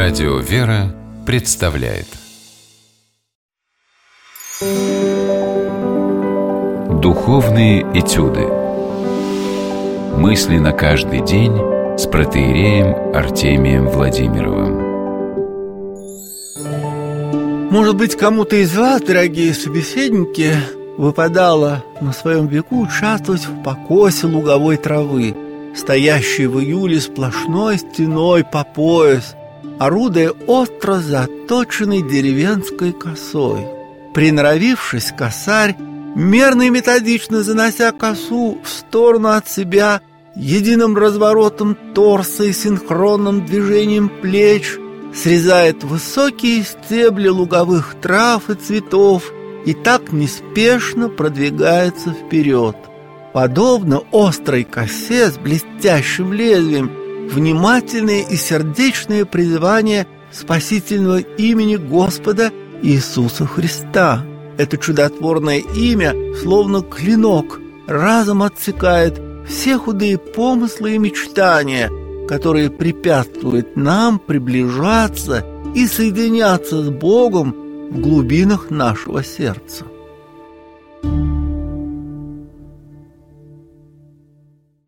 Радио «Вера» представляет Духовные этюды. Мысли на каждый день с протоиереем Артемием Владимировым. Может быть, кому-то из вас, дорогие собеседники, выпадало на своем веку участвовать в покосе луговой травы, стоящей в июле сплошной стеной по пояс, орудуя остро заточенной деревенской косой. Приноровившись, косарь, мерно и методично занося косу в сторону от себя, единым разворотом торса и синхронным движением плеч, срезает высокие стебли луговых трав и цветов и так неспешно продвигается вперед. Подобно острой косе с блестящим лезвием, внимательные и сердечные призывания спасительного имени Господа Иисуса Христа. Это чудотворное имя, словно клинок, разом отсекает все худые помыслы и мечтания, которые препятствуют нам приближаться и соединяться с Богом в глубинах нашего сердца.